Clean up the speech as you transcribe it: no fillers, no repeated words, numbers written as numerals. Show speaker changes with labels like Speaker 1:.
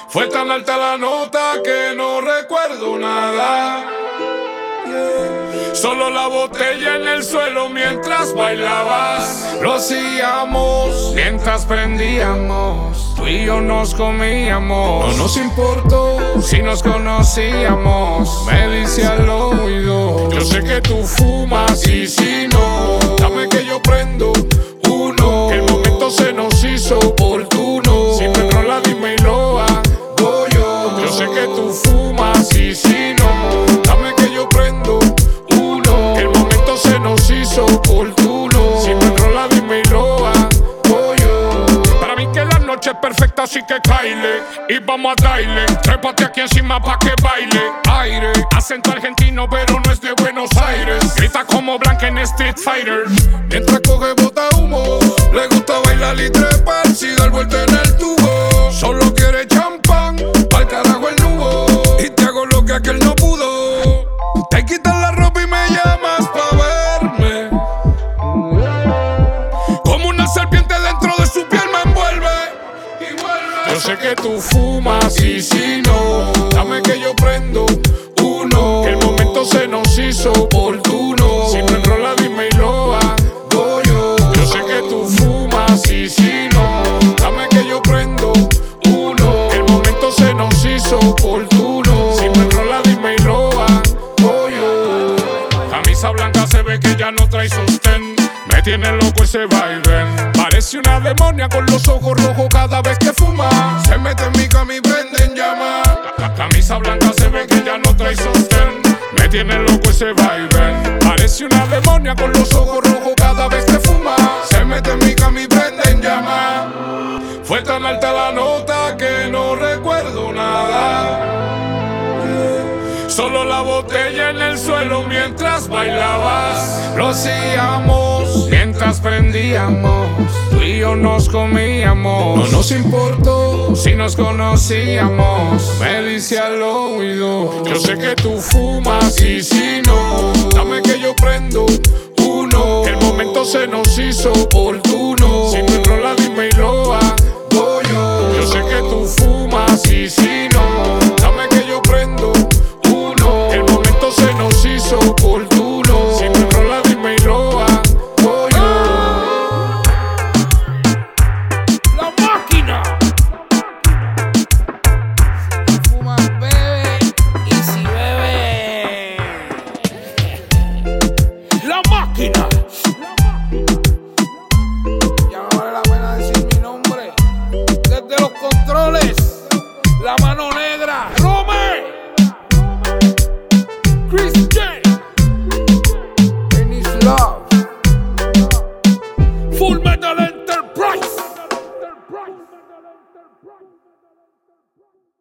Speaker 1: Fue tan alta la nota que no recuerdo nada. Solo la botella en el suelo mientras bailabas. Lo hacíamos mientras prendíamos. Tú y yo nos comíamos. No nos importó si nos conocíamos. Me dice al oído: yo sé que tú fumas y si no, dame que yo prendo uno. Que el momento se nos hizo oportuno. Si me enrola dime y lo hago yo. Yo sé que tú fumas y si no, dame que yo prendo uno. Que el momento se nos hizo oportuno. Si me enrola dime y lo hago yo. Para mí que la noche es perfecta, así que caile y vamos a darle. Trépate aquí encima pa' que baile. Aire, acento argentino pero no es de Buenos Aires. Grita como Blanca en Street Fighter. Mientras coge bota humo, le gusta bailar y trepar, si dar vuelta en el tubo. Solo quiere champán, pa'l carajo el nubo. Y te hago lo que aquel no pudo. Te quitas la ropa y me llamas pa' verme. Como una serpiente dentro de su piel me envuelve y vuelve. Yo sé que tú fumas y si no, dame que yo prendo uno. Que el momento se nos hizo oportuno. Si me enrola dime y lo hago yo. Yo sé que tú fumas y si no, dame que yo prendo uno. Que el momento se nos hizo oportuno. Si me enrola dime y lo hago yo. Camisa blanca se ve que ya no trae sostén. Me tiene loco ese vaivén. Parece una demonia con los ojos rojos cada vez que fuma. Se mete en mi cama y prende en llama. La camisa blanca se ve que ya no trae sostén. Me tiene loco ese vaivén. Parece una demonia con los ojos rojos cada vez que fuma. Se mete en mi cama y prende en llama. Fue tan alta la nota que no recuerdo nada. Solo la botella en el suelo mientras bailabas. Lo hacíamos mientras prendíamos. Tú y yo nos comíamos. No nos importó si nos conocíamos. Me dice al oído: yo sé que tú fumas y si no, dame que yo prendo uno. Que el momento se nos hizo oportuno. Si me enrola dime y lo hago yo. Yo sé que tú fumas y si no, dame que yo prendo uno. El momento se nos hizo oportuno. Si me enrola dime y lo hago yo.
Speaker 2: La máquina. Si tú fumas, bebe. Y si bebe, la máquina. Ya no vale la pena decir mi nombre. Desde los controles, la mano negra, Rome, Chris J, Dennis Love, Full Metal Enterprise.